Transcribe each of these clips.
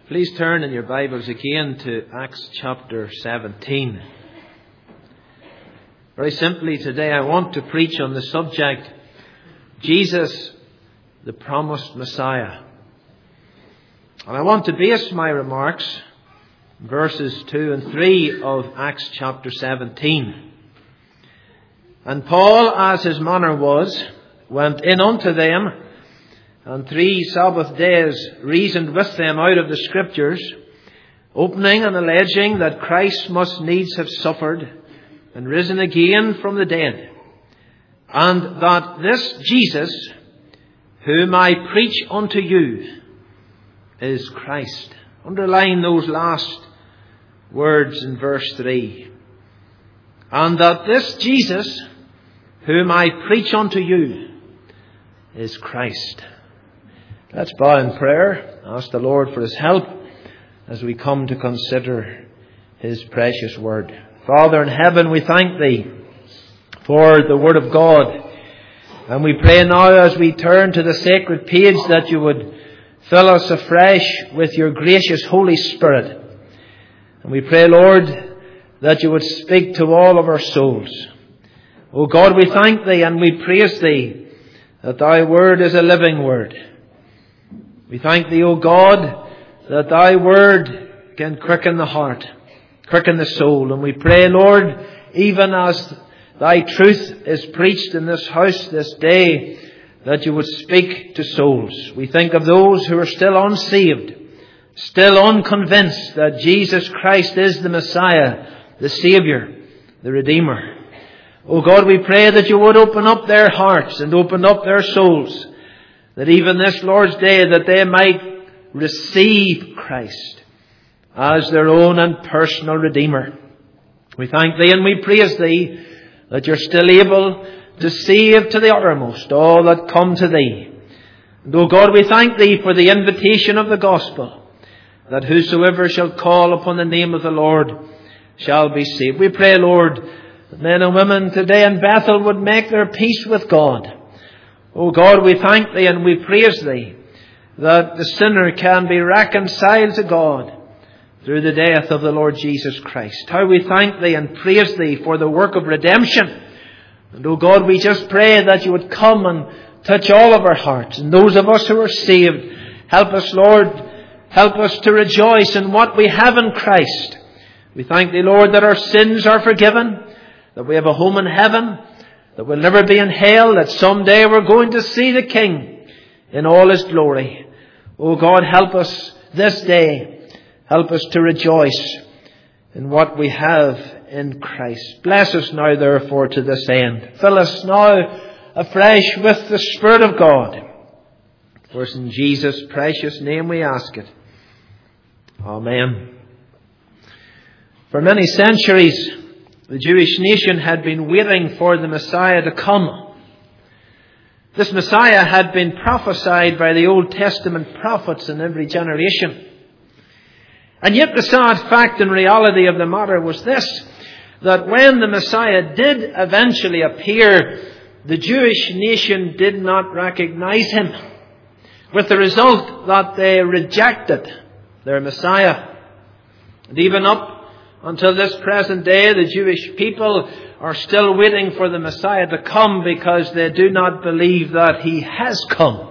Please turn in your Bibles again to Acts chapter 17. Very simply today I want to preach on the subject, Jesus, the promised Messiah. And I want to base my remarks on verses 2 and 3 of Acts chapter 17. And Paul, as his manner was, went in unto them, and 3 Sabbath days reasoned with them out of the Scriptures, opening and alleging that Christ must needs have suffered and risen again from the dead, and that this Jesus, whom I preach unto you, is Christ. Underline those last words in verse 3. And that this Jesus, whom I preach unto you, is Christ. Let's bow in prayer. Ask the Lord for His help as we come to consider His precious word. Father in heaven, we thank Thee for the word of God. And we pray now as we turn to the sacred page that you would fill us afresh with your gracious Holy Spirit. And we pray, Lord, that you would speak to all of our souls. O God, we thank Thee and we praise Thee that Thy word is a living word. We thank Thee, O God, that Thy word can quicken the heart, quicken the soul. And we pray, Lord, even as Thy truth is preached in this house this day, that you would speak to souls. We think of those who are still unsaved, still unconvinced that Jesus Christ is the Messiah, the Saviour, the Redeemer. O God, we pray that you would open up their hearts and open up their souls, that even this Lord's Day that they might receive Christ as their own and personal Redeemer. We thank Thee and we praise Thee that you're still able to save to the uttermost all that come to Thee. And O God, we thank Thee for the invitation of the gospel, that whosoever shall call upon the name of the Lord shall be saved. We pray, Lord, that men and women today in Bethel would make their peace with God. O God, we thank Thee and we praise Thee that the sinner can be reconciled to God through the death of the Lord Jesus Christ. How we thank Thee and praise Thee for the work of redemption. And O God, we just pray that you would come and touch all of our hearts. And those of us who are saved, help us, Lord, help us to rejoice in what we have in Christ. We thank Thee, Lord, that our sins are forgiven, that we have a home in heaven, that we'll never be in hell, that someday we're going to see the King in all His glory. Oh God, help us this day. Help us to rejoice in what we have in Christ. Bless us now, therefore, to this end. Fill us now afresh with the Spirit of God. For it's in Jesus' precious name we ask it. Amen. For many centuries, the Jewish nation had been waiting for the Messiah to come. This Messiah had been prophesied by the Old Testament prophets in every generation. And yet the sad fact and reality of the matter was this, that when the Messiah did eventually appear, the Jewish nation did not recognize Him, with the result that they rejected their Messiah. And even up until this present day, the Jewish people are still waiting for the Messiah to come because they do not believe that He has come.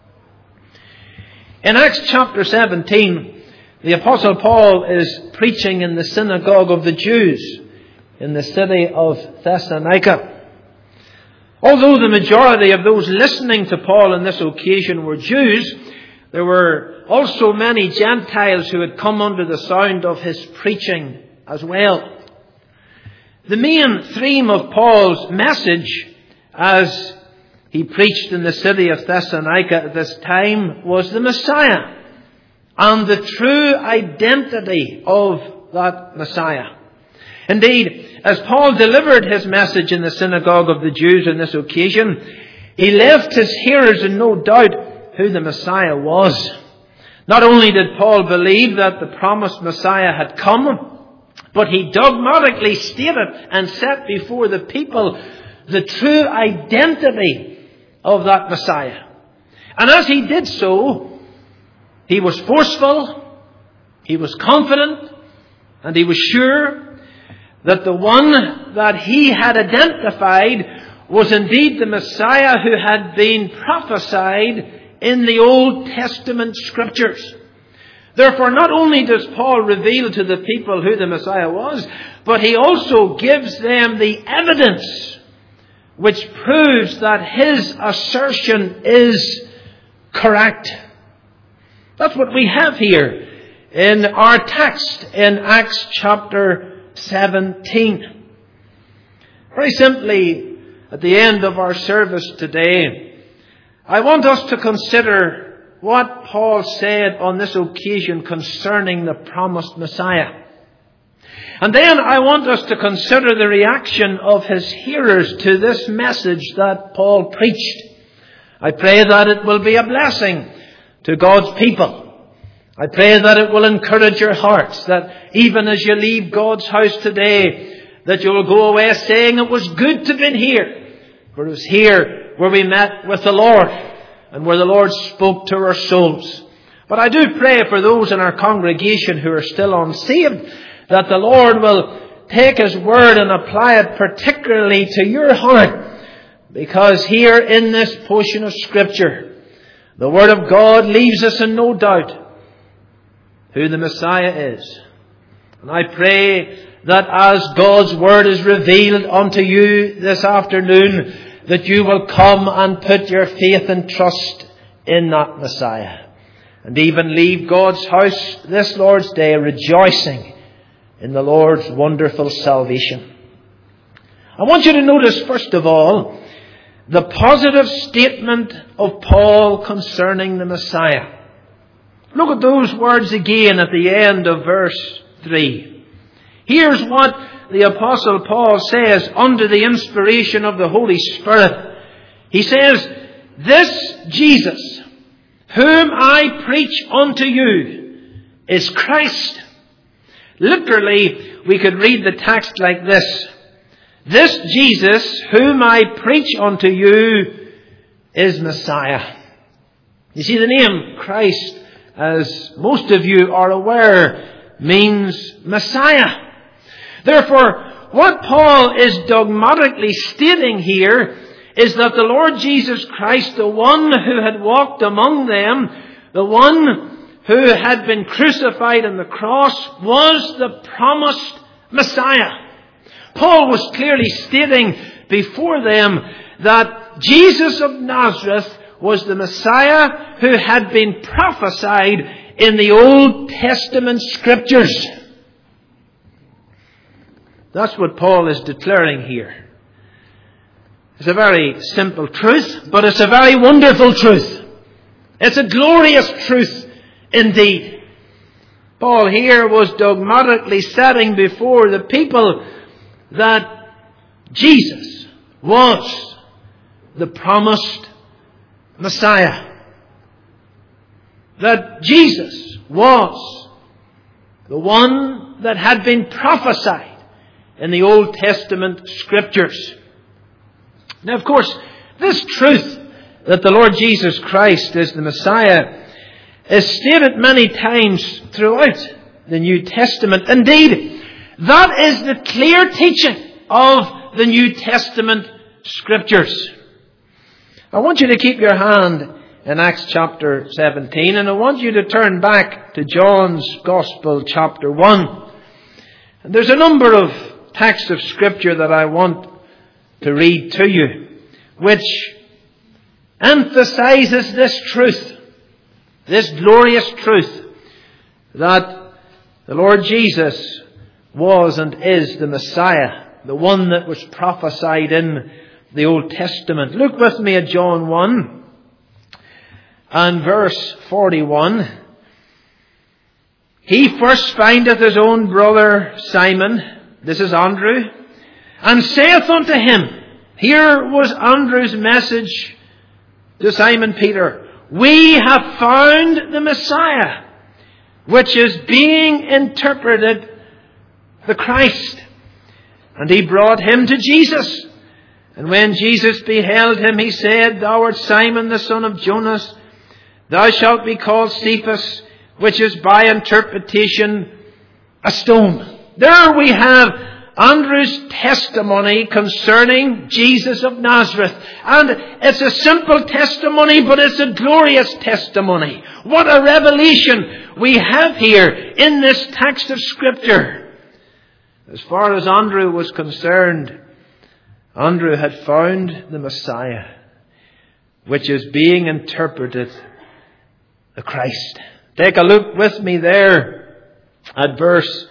In Acts chapter 17, the Apostle Paul is preaching in the synagogue of the Jews in the city of Thessalonica. Although the majority of those listening to Paul on this occasion were Jews, there were also many Gentiles who had come under the sound of his preaching as well. The main theme of Paul's message as he preached in the city of Thessalonica at this time was the Messiah and the true identity of that Messiah. Indeed, as Paul delivered his message in the synagogue of the Jews on this occasion, he left his hearers in no doubt who the Messiah was. Not only did Paul believe that the promised Messiah had come, but he dogmatically stated and set before the people the true identity of that Messiah. And as he did so, he was forceful, He was confident and he was sure that the one that he had identified was indeed the Messiah who had been prophesied in the Old Testament Scriptures. Therefore, not only does Paul reveal to the people who the Messiah was, but he also gives them the evidence which proves that his assertion is correct. That's what we have here in our text in Acts chapter 17. Very simply, at the end of our service today, I want us to consider what Paul said on this occasion concerning the promised Messiah. And then I want us to consider the reaction of his hearers to this message that Paul preached. I pray that it will be a blessing to God's people. I pray that it will encourage your hearts, that even as you leave God's house today, that you will go away saying it was good to have been here. For it was here where we met with the Lord and where the Lord spoke to our souls. But I do pray for those in our congregation who are still unsaved, that the Lord will take His word and apply it particularly to your heart. Because here in this portion of Scripture, the Word of God leaves us in no doubt who the Messiah is. And I pray that as God's Word is revealed unto you this afternoon, that you will come and put your faith and trust in that Messiah. And even leave God's house this Lord's Day rejoicing in the Lord's wonderful salvation. I want you to notice, first of all, the positive statement of Paul concerning the Messiah. Look at those words again at the end of verse 3. Here's what the Apostle Paul says under the inspiration of the Holy Spirit. He says, "This Jesus, whom I preach unto you, is Christ." Literally, we could read the text like this: "This Jesus, whom I preach unto you, is Messiah." You see, the name Christ, as most of you are aware, means Messiah. Therefore, what Paul is dogmatically stating here is that the Lord Jesus Christ, the one who had walked among them, the one who had been crucified on the cross, was the promised Messiah. Paul was clearly stating before them that Jesus of Nazareth was the Messiah who had been prophesied in the Old Testament Scriptures. That's what Paul is declaring here. It's a very simple truth, but it's a very wonderful truth. It's a glorious truth indeed. Paul here was dogmatically setting before the people that Jesus was the promised Messiah. That Jesus was the one that had been prophesied in the Old Testament Scriptures. Now, of course, this truth that the Lord Jesus Christ is the Messiah is stated many times throughout the New Testament. Indeed, that is the clear teaching of the New Testament Scriptures. I want you to keep your hand in Acts chapter 17, and I want you to turn back to John's Gospel chapter 1. And there's a number of texts of Scripture that I want to read to you, which emphasizes this truth, this glorious truth, that the Lord Jesus was and is the Messiah, the one that was prophesied in the Old Testament. Look with me at John 1 and verse 41. "He first findeth his own brother Simon," this is Andrew, "and saith unto him," here was Andrew's message to Simon Peter, "We have found the Messiah," which is being interpreted the Christ. "And he brought him to Jesus. And when Jesus beheld him, he said, Thou art Simon the son of Jonas. Thou shalt be called Cephas, which is by interpretation a stone. There we have Andrew's testimony concerning Jesus of Nazareth. And it's a simple testimony, but it's a glorious testimony. What a revelation we have here in this text of Scripture. As far as Andrew was concerned, Andrew had found the Messiah, which is being interpreted the Christ. Take a look with me there at verse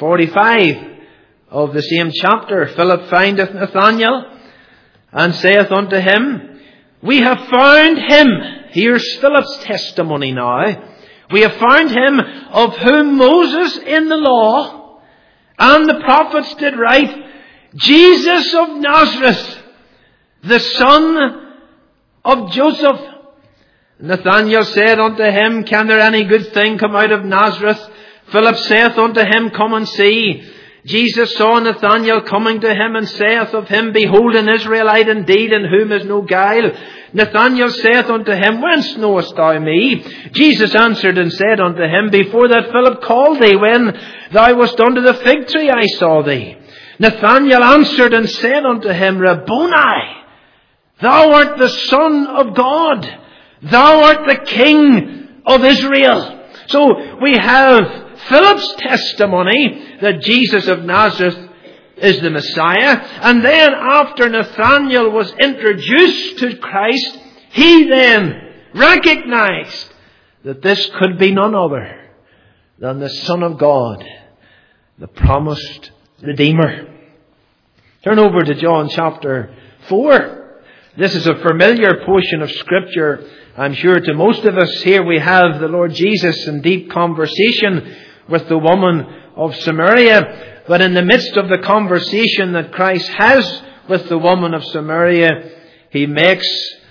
45 of the same chapter. Philip findeth Nathanael and saith unto him, We have found him. Here's Philip's testimony now. We have found him of whom Moses in the law and the prophets did write, Jesus of Nazareth, the son of Joseph. Nathanael said unto him, Can there any good thing come out of Nazareth? Philip saith unto him, Come and see. Jesus saw Nathanael coming to him and saith of him, Behold an Israelite indeed, in whom is no guile. Nathanael saith unto him, Whence knowest thou me? Jesus answered and said unto him, Before that Philip called thee, when thou wast under the fig tree, I saw thee. Nathanael answered and said unto him, Rabboni, thou art the Son of God. Thou art the King of Israel. So we have Philip's testimony that Jesus of Nazareth is the Messiah. And then after Nathanael was introduced to Christ, he then recognized that this could be none other than the Son of God, the promised Redeemer. Turn over to John chapter 4. This is a familiar portion of Scripture, I'm sure, to most of us. Here we have the Lord Jesus in deep conversation with the woman of Samaria. But in the midst of the conversation that Christ has with the woman of Samaria, he makes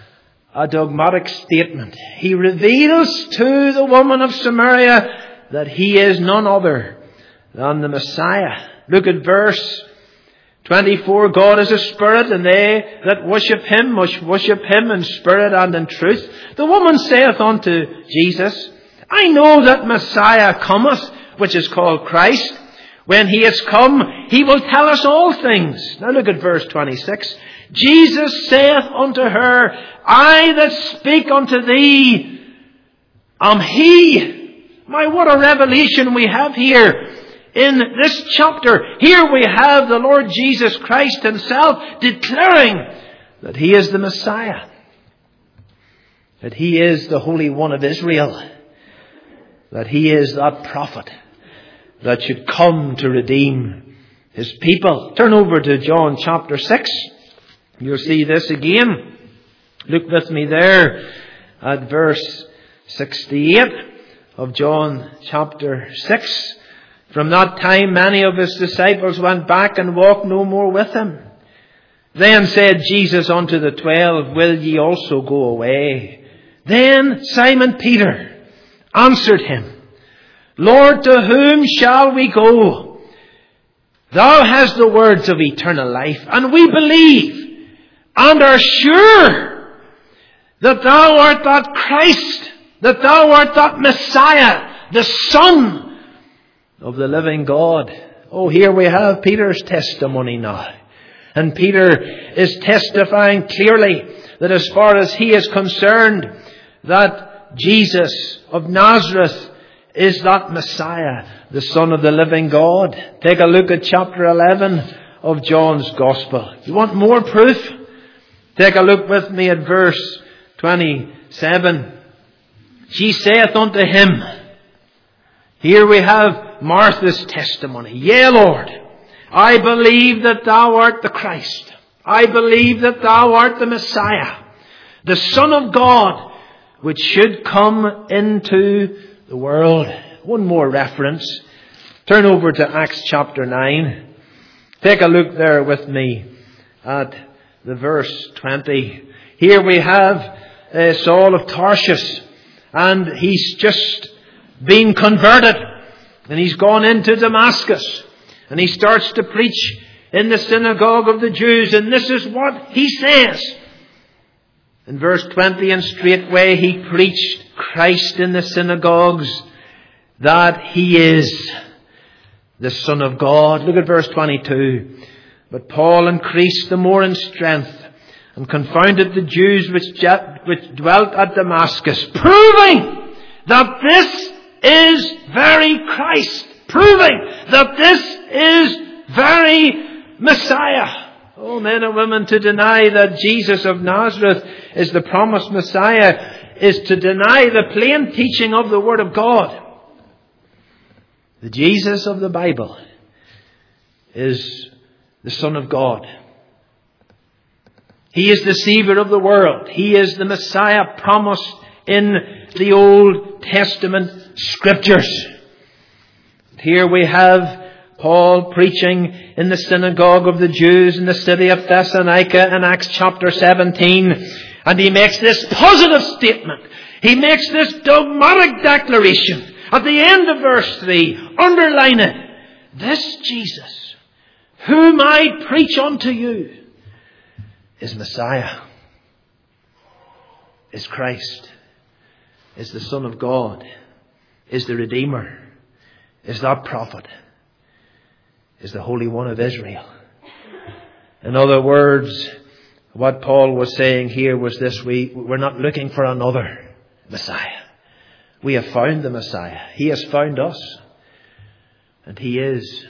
a dogmatic statement. He reveals to the woman of Samaria that he is none other than the Messiah. Look at verse 24. God is a spirit, and they that worship him must worship him in spirit and in truth. The woman saith unto Jesus, I know that Messiah cometh, which is called Christ. When he is come, he will tell us all things. Now look at verse 26. Jesus saith unto her, I that speak unto thee am he. My, what a revelation we have here in this chapter. Here we have the Lord Jesus Christ himself declaring that he is the Messiah, that he is the Holy One of Israel, that he is that prophet that should come to redeem his people. Turn over to John chapter 6. You'll see this again. Look with me there at verse 68 of John chapter 6. From that time many of his disciples went back and walked no more with him. Then said Jesus unto the 12, Will ye also go away? Then Simon Peter answered him, Lord, to whom shall we go? Thou hast the words of eternal life, and we believe and are sure that thou art that Christ, that thou art that Messiah, the Son of the living God. Oh, here we have Peter's testimony now. And Peter is testifying clearly that as far as he is concerned, that Jesus of Nazareth is that Messiah, the Son of the living God. Take a look at chapter 11 of John's Gospel. You want more proof? Take a look with me at verse 27. She saith unto him, here we have Martha's testimony. Yea, Lord, I believe that thou art the Christ. I believe that thou art the Messiah, the Son of God, which should come into the world. One more reference. Turn over to Acts chapter 9. Take a look there with me at the verse 20. Here we have Saul of Tarsus, and he's just been converted, and he's gone into Damascus, and he starts to preach in the synagogue of the Jews, and this is what he says. In verse 20, and straightway he preached Christ in the synagogues, that He is the Son of God. Look at verse 22. But Paul increased the more in strength and confounded the Jews which dwelt at Damascus, proving that this is very Christ, proving that this is very Messiah. Oh, men and women, to deny that Jesus of Nazareth is the promised Messiah is to deny the plain teaching of the Word of God. The Jesus of the Bible is the Son of God. He is the Savior of the world. He is the Messiah promised in the Old Testament Scriptures. Here we have Paul preaching in the synagogue of the Jews in the city of Thessalonica in Acts chapter 17. And he makes this positive statement. He makes this dogmatic declaration. At the end of verse 3, underline it. This Jesus, whom I preach unto you, is Messiah, is Christ, is the Son of God, is the Redeemer, is that prophet, is the Holy One of Israel. In other words, what Paul was saying here was this: we're not looking for another Messiah. We have found the Messiah. He has found us. And He is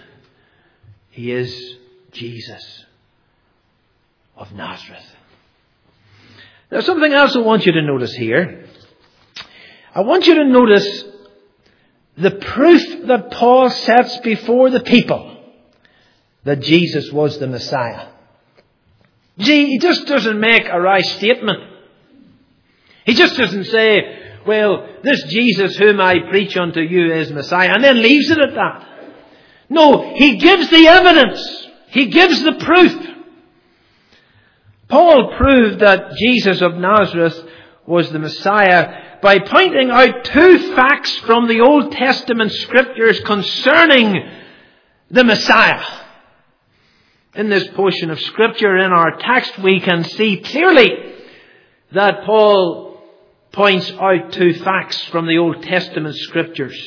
Jesus of Nazareth. Now, something else I want you to notice here. I want you to notice the proof that Paul sets before the people that Jesus was the Messiah. See, he just doesn't make a rash statement. He just doesn't say, well, this Jesus whom I preach unto you is Messiah, and then leaves it at that. No, he gives the evidence. He gives the proof. Paul proved that Jesus of Nazareth was the Messiah by pointing out two facts from the Old Testament Scriptures concerning the Messiah. In this portion of Scripture, in our text, we can see clearly that Paul points out two facts from the Old Testament Scriptures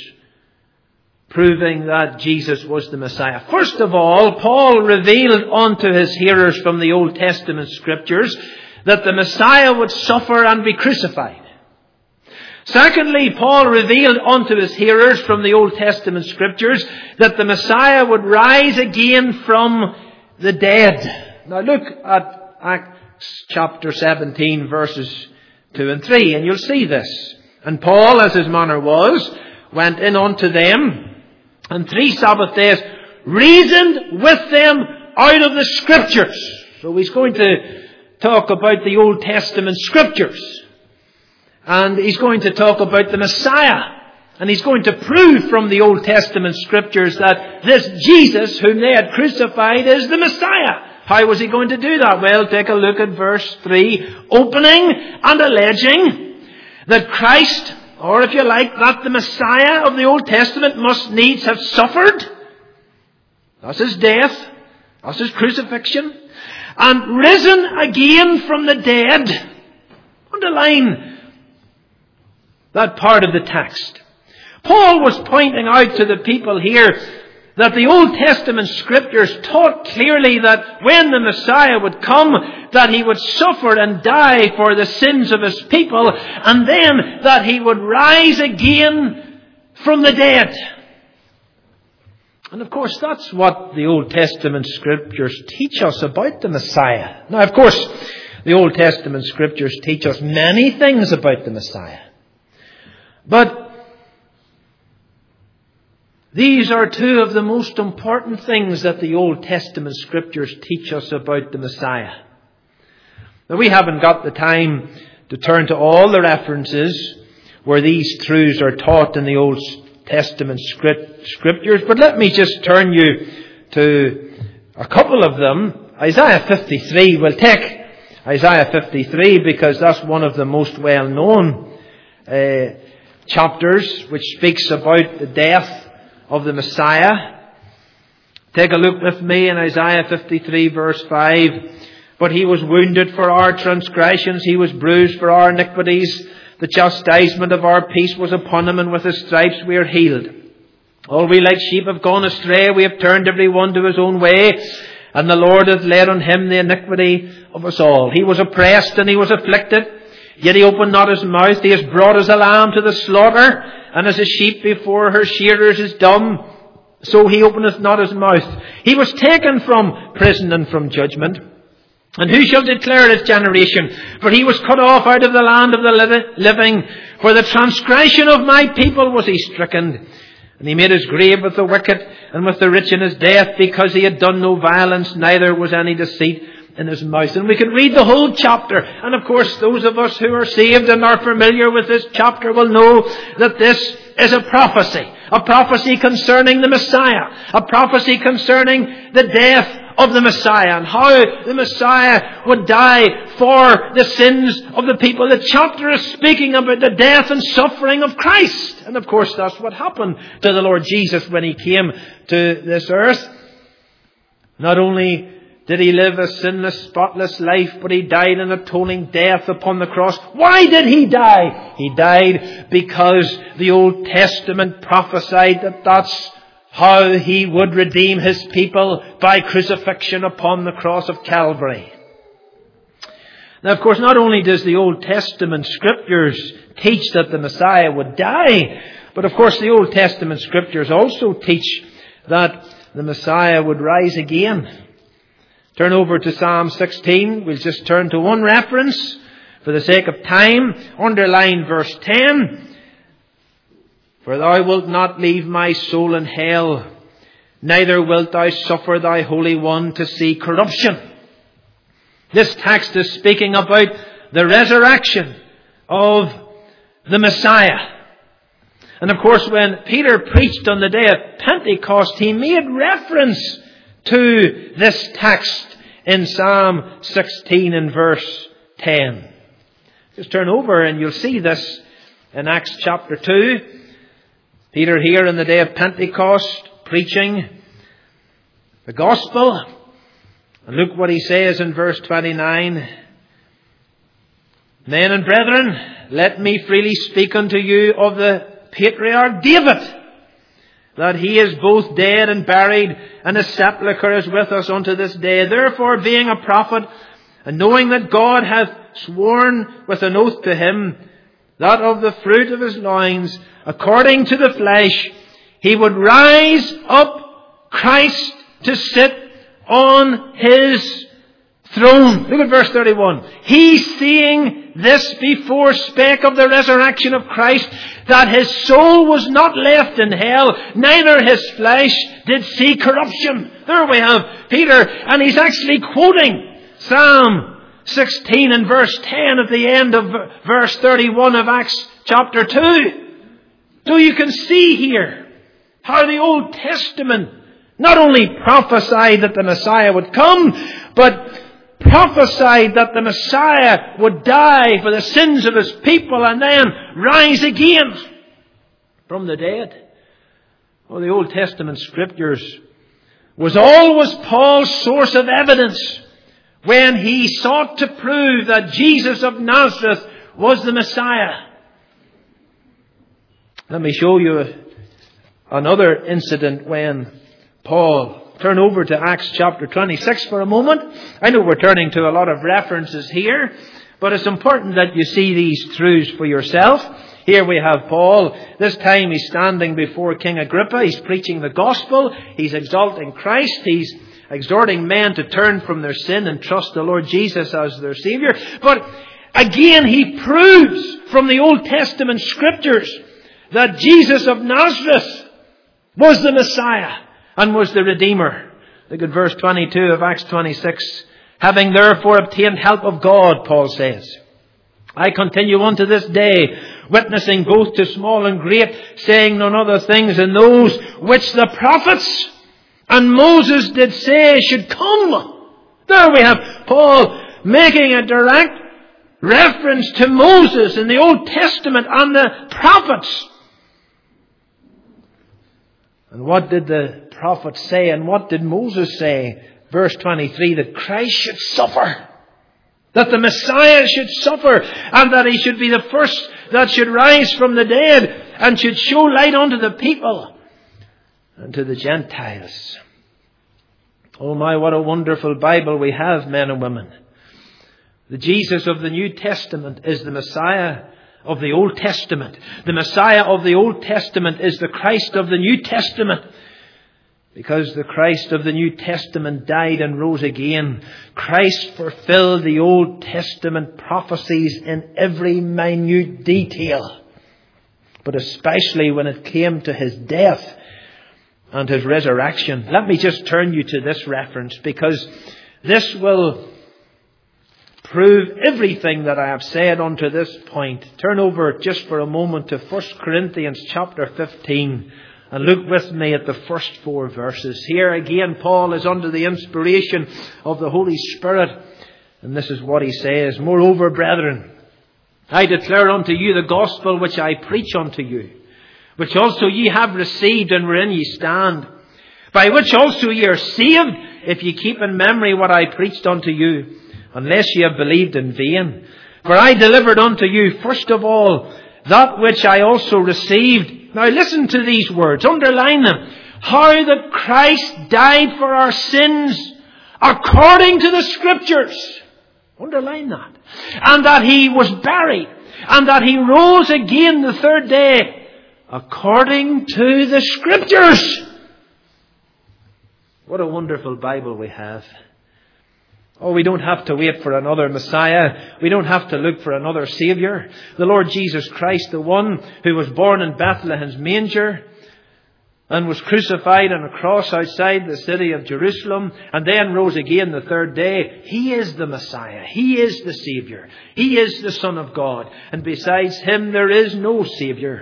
proving that Jesus was the Messiah. First of all, Paul revealed unto his hearers from the Old Testament Scriptures that the Messiah would suffer and be crucified. Secondly, Paul revealed unto his hearers from the Old Testament Scriptures that the Messiah would rise again from the dead. Now look at Acts chapter 17 verses 2 and 3 and you'll see this. And Paul, as his manner was, went in unto them, and 3 Sabbath days reasoned with them out of the Scriptures. So he's going to talk about the Old Testament Scriptures. And he's going to talk about the Messiah. And he's going to prove from the Old Testament Scriptures that this Jesus whom they had crucified is the Messiah. How was he going to do that? Well, take a look at verse 3. Opening and alleging that Christ, or if you like, that the Messiah of the Old Testament must needs have suffered. That's his death. That's his crucifixion. And risen again from the dead. Underline that part of the text. Paul was pointing out to the people here that the Old Testament Scriptures taught clearly that when the Messiah would come, that he would suffer and die for the sins of his people, and then that he would rise again from the dead. And of course, that's what the Old Testament Scriptures teach us about the Messiah. Now, of course, the Old Testament Scriptures teach us many things about the Messiah. But these are two of the most important things that the Old Testament Scriptures teach us about the Messiah. Now, we haven't got the time to turn to all the references where these truths are taught in the Old Testament Scriptures, but let me just turn you to a couple of them. Isaiah 53, we'll take Isaiah 53 because that's one of the most well-known chapters which speaks about the death of the Messiah. Take a look with me in Isaiah 53 verse 5. But he was wounded for our transgressions, he was bruised for our iniquities. The chastisement of our peace was upon him, and with his stripes we are healed. All we like sheep have gone astray. We have turned every one to his own way. And the Lord hath laid on him the iniquity of us all. He was oppressed and he was afflicted, yet he opened not his mouth. He is brought as a lamb to the slaughter, and as a sheep before her shearers is dumb, so he openeth not his mouth. He was taken from prison and from judgment. And who shall declare his generation? For he was cut off out of the land of the living. For the transgression of my people was he stricken. And he made his grave with the wicked and with the rich in his death, because he had done no violence, neither was any deceit in his mouth. And we can read the whole chapter. And of course, those of us who are saved and are familiar with this chapter will know that this is a prophecy concerning the Messiah, a prophecy concerning the death of the Messiah, and how the Messiah would die for the sins of the people. The chapter is speaking about the death and suffering of Christ. And of course, that's what happened to the Lord Jesus when he came to this earth. Not only did he live a sinless, spotless life, but he died an atoning death upon the cross. Why did he die? He died because the Old Testament prophesied that that's how he would redeem his people, by crucifixion upon the cross of Calvary. Now, of course, not only does the Old Testament scriptures teach that the Messiah would die, but of course the Old Testament scriptures also teach that the Messiah would rise again. Turn over to Psalm 16. We'll just turn to one reference for the sake of time. Underline verse 10. For thou wilt not leave my soul in hell, neither wilt thou suffer thy Holy One to see corruption. This text is speaking about the resurrection of the Messiah. And of course, when Peter preached on the day of Pentecost, he made reference to this text in Psalm 16 and verse 10. Just turn over and you'll see this in Acts chapter 2. Peter here on the day of Pentecost preaching the gospel. And look what he says in verse 29. Men and brethren, let me freely speak unto you of the patriarch David, that he is both dead and buried, and his sepulchre is with us unto this day. Therefore, being a prophet, and knowing that God hath sworn with an oath to him, that of the fruit of his loins, according to the flesh, he would rise up Christ to sit on his throne. Look at verse 31. He, seeing this before, spake of the resurrection of Christ, that his soul was not left in hell, neither his flesh did see corruption. There we have Peter, and he's actually quoting Psalm 16 and verse 10 at the end of verse 31 of Acts chapter 2. So you can see here how the Old Testament not only prophesied that the Messiah would come, but prophesied that the Messiah would die for the sins of his people and then rise again from the dead. Well, the Old Testament scriptures was always Paul's source of evidence when he sought to prove that Jesus of Nazareth was the Messiah. Let me show you another incident when Paul, turn over to Acts chapter 26 for a moment. I know we're turning to a lot of references here, but it's important that you see these truths for yourself. Here we have Paul. This time he's standing before King Agrippa. He's preaching the gospel. He's exalting Christ. He's exhorting men to turn from their sin and trust the Lord Jesus as their Savior. But again, he proves from the Old Testament scriptures that Jesus of Nazareth was the Messiah and was the Redeemer. Look at verse 22 of Acts 26. Having therefore obtained help of God, Paul says, I continue unto this day, witnessing both to small and great, saying none other things than those which the prophets and Moses did say should come. There we have Paul making a direct reference to Moses in the Old Testament and the prophets. And what did the prophets say and what did Moses say? Verse 23, that Christ should suffer. That the Messiah should suffer and that he should be the first that should rise from the dead and should show light unto the people and to the Gentiles. Oh my, what a wonderful Bible we have, men and women. The Jesus of the New Testament is the Messiah of the Old Testament. The Messiah of the Old Testament is the Christ of the New Testament. Because the Christ of the New Testament died and rose again, Christ fulfilled the Old Testament prophecies in every minute detail. But especially when it came to his death and his resurrection. Let me just turn you to this reference, because this will prove everything that I have said unto this point. Turn over just for a moment to 1 Corinthians chapter 15 and look with me at the first 4 verses. Here again, Paul is under the inspiration of the Holy Spirit, and this is what he says. Moreover, brethren, I declare unto you the gospel which I preach unto you, which also ye have received, and wherein ye stand, by which also ye are saved, if ye keep in memory what I preached unto you, unless ye have believed in vain. For I delivered unto you first of all that which I also received. Now listen to these words, underline them. How that Christ died for our sins according to the Scriptures. Underline that. And that he was buried, and that he rose again the third day according to the Scriptures. What a wonderful Bible we have. Oh, we don't have to wait for another Messiah. We don't have to look for another Saviour. The Lord Jesus Christ, the one who was born in Bethlehem's manger and was crucified on a cross outside the city of Jerusalem and then rose again the third day. He is the Messiah. He is the Saviour. He is the Son of God. And besides him there is no Saviour.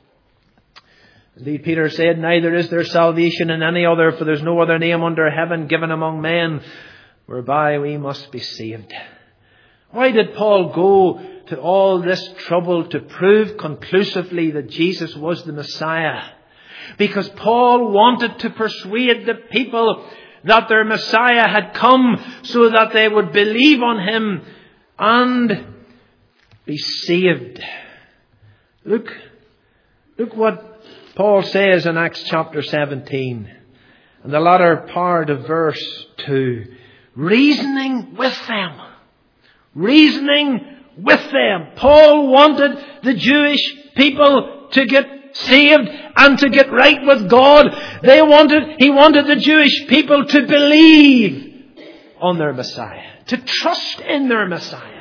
Indeed, Peter said, neither is there salvation in any other, for there is no other name under heaven given among men whereby we must be saved. Why did Paul go to all this trouble to prove conclusively that Jesus was the Messiah? Because Paul wanted to persuade the people that their Messiah had come so that they would believe on him and be saved. Look what Paul says in Acts chapter 17, in the latter part of verse 2. Reasoning with them. Paul wanted the Jewish people to get saved and to get right with God. He wanted the Jewish people to believe on their Messiah, to trust in their Messiah.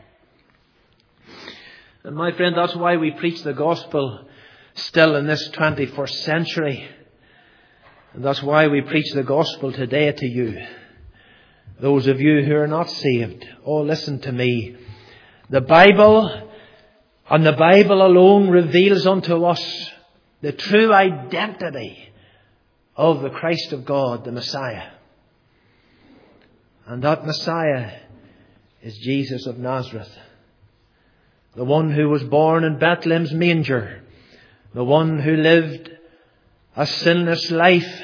And my friend, that's why we preach the gospel still in this 21st century. And that's why we preach the gospel today to you. Those of you who are not saved, oh, listen to me. The Bible and the Bible alone reveals unto us the true identity of the Christ of God, the Messiah. And that Messiah is Jesus of Nazareth. The one who was born in Bethlehem's manger. The one who lived a sinless life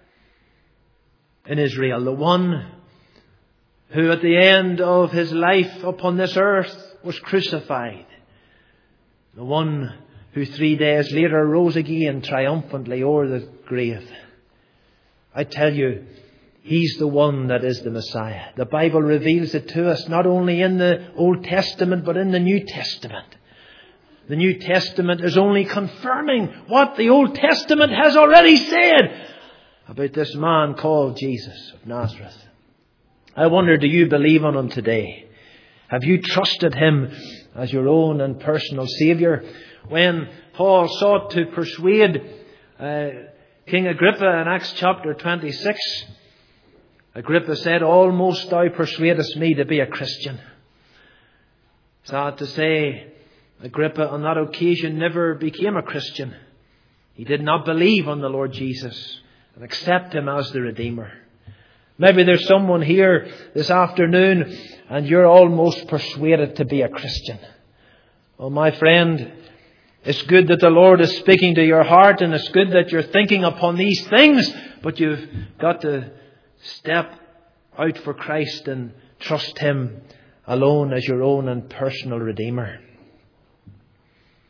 in Israel. The one who at the end of his life upon this earth was crucified. The one who 3 days later rose again triumphantly over the grave. I tell you, he's the one that is the Messiah. The Bible reveals it to us not only in the Old Testament but in the New Testament. The New Testament is only confirming what the Old Testament has already said about this man called Jesus of Nazareth. I wonder, do you believe on him today? Have you trusted him as your own and personal Saviour? When Paul sought to persuade King Agrippa in Acts chapter 26, Agrippa said, almost thou persuadest me to be a Christian. Sad to say, Agrippa on that occasion never became a Christian. He did not believe on the Lord Jesus and accept him as the Redeemer. Maybe there's someone here this afternoon and you're almost persuaded to be a Christian. Well, my friend, it's good that the Lord is speaking to your heart, and it's good that you're thinking upon these things, but you've got to step out for Christ and trust him alone as your own and personal Redeemer.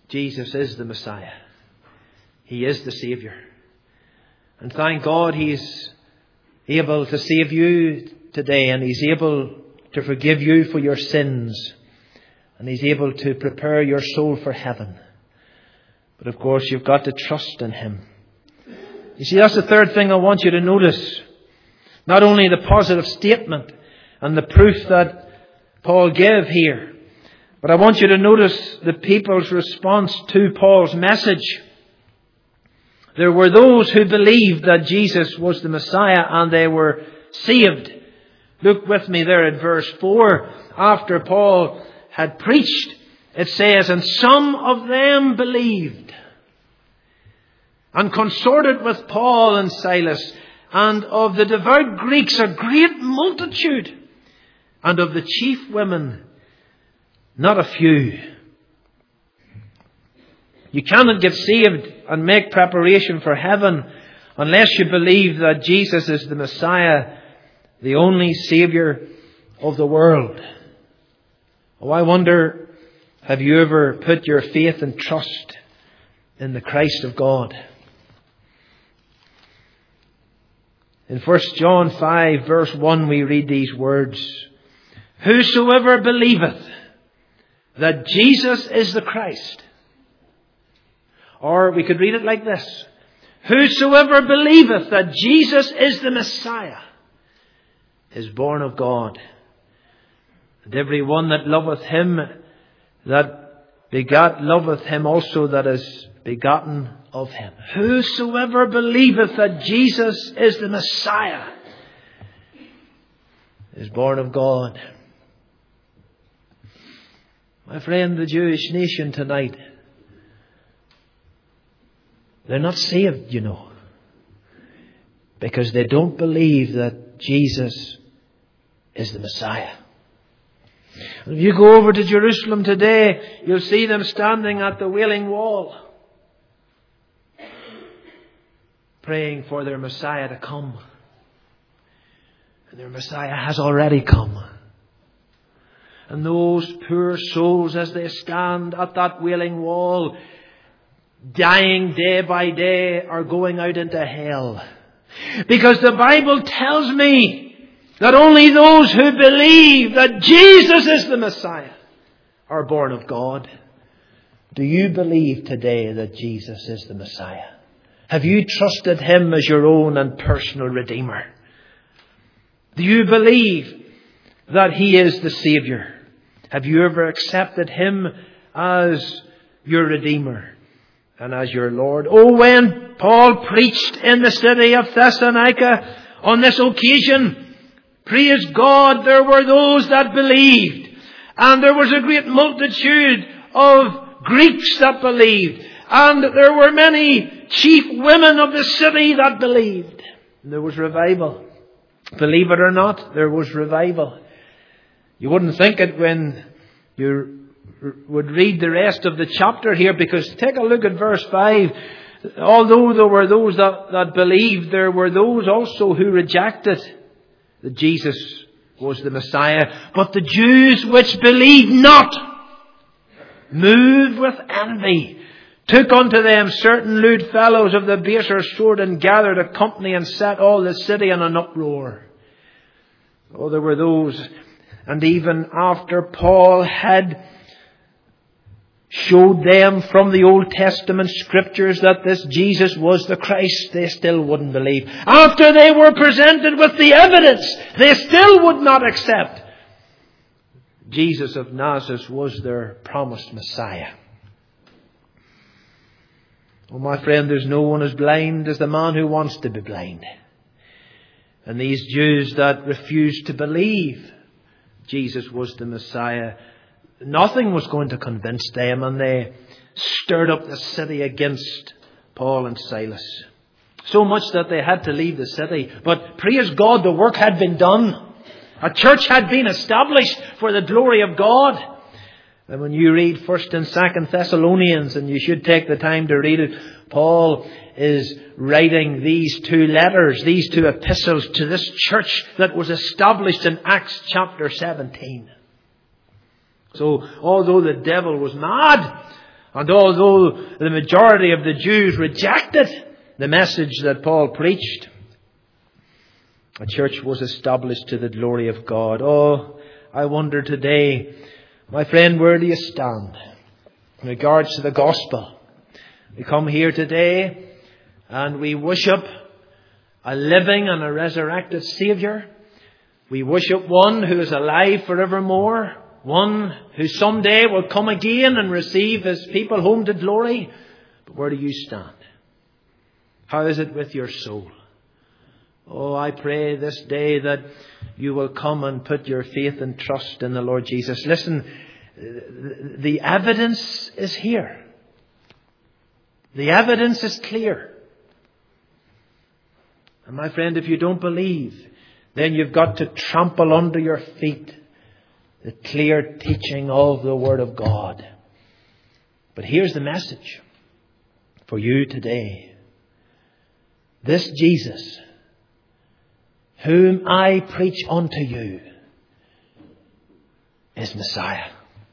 Jesus is the Messiah. He is the Saviour. And thank God He's able to save you today, and He's able to forgive you for your sins, and He's able to prepare your soul for heaven. But of course you've got to trust in Him. You see, that's the third thing I want you to notice. Not only the positive statement and the proof that Paul gave here, but I want you to notice the people's response to Paul's message. There were those who believed that Jesus was the Messiah, and they were saved. Look with me there at verse 4. After Paul had preached, it says, "And some of them believed, and consorted with Paul and Silas, and of the devout Greeks a great multitude, and of the chief women not a few." You cannot get saved and make preparation for heaven unless you believe that Jesus is the Messiah, the only Saviour of the world. Oh, I wonder, have you ever put your faith and trust in the Christ of God? In 1 John 5 verse 1 we read these words, "Whosoever believeth that Jesus is the Christ." Or we could read it like this, "Whosoever believeth that Jesus is the Messiah is born of God. And every one that loveth Him that begat loveth Him also that is begotten of Him." Whosoever believeth that Jesus is the Messiah is born of God. My friend, the Jewish nation tonight, they're not saved, you know, because they don't believe that Jesus is the Messiah. And if you go over to Jerusalem today, you'll see them standing at the Wailing Wall, praying for their Messiah to come. And their Messiah has already come. And those poor souls, as they stand at that Wailing Wall, dying day by day, are going out into hell. Because the Bible tells me that only those who believe that Jesus is the Messiah are born of God. Do you believe today that Jesus is the Messiah? Have you trusted Him as your own and personal Redeemer? Do you believe that He is the Saviour? Have you ever accepted Him as your Redeemer and as your Lord? Oh, when Paul preached in the city of Thessalonica on this occasion, praise God, there were those that believed. And there was a great multitude of Greeks that believed. And there were many chief women of the city that believed. And there was revival. Believe it or not, there was revival. You wouldn't think it when you would read the rest of the chapter here, because take a look at verse 5. Although there were those that believed, there were those also who rejected that Jesus was the Messiah. But the Jews which believed not, moved with envy, took unto them certain lewd fellows of the baser sort, and gathered a company, and set all the city in an uproar. Oh, there were those, and even after Paul had showed them from the Old Testament scriptures that this Jesus was the Christ, they still wouldn't believe. After they were presented with the evidence, they still would not accept Jesus of Nazareth was their promised Messiah. Oh, my friend, there's no one as blind as the man who wants to be blind. And these Jews that refused to believe Jesus was the Messiah, nothing was going to convince them, and they stirred up the city against Paul and Silas. So much that they had to leave the city. But praise God, the work had been done. A church had been established for the glory of God. And when you read 1 and 2 Thessalonians, and you should take the time to read it, Paul is writing these two letters, these two epistles to this church that was established in Acts chapter 17. So, although the devil was mad, And although the majority of the Jews rejected the message that Paul preached, a church was established to the glory of God. Oh, I wonder today, my friend, where do you stand in regards to the gospel? We come here today and we worship a living and a resurrected Saviour. We worship one who is alive forevermore, one who someday will come again and receive his people home to glory. But where do you stand? How is it with your soul? Oh, I pray this day that you will come and put your faith and trust in the Lord Jesus. Listen, the evidence is here. The evidence is clear. And my friend, if you don't believe, then you've got to trample under your feet the clear teaching of the Word of God. But here's the message for you today. This Jesus, whom I preach unto you, is Messiah.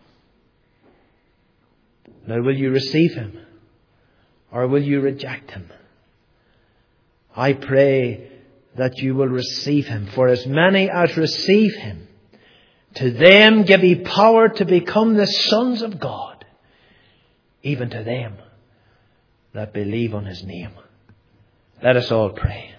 Now, will you receive him or will you reject him? I pray that you will receive him. For as many as receive him, to them give he power to become the sons of God, even to them that believe on his name. Let us all pray.